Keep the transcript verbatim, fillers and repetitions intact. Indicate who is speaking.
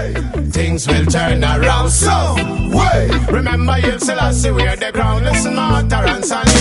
Speaker 1: things will turn around. So, wait. Remember, you Selassie, we're the crown. Listen, Martha and Sally.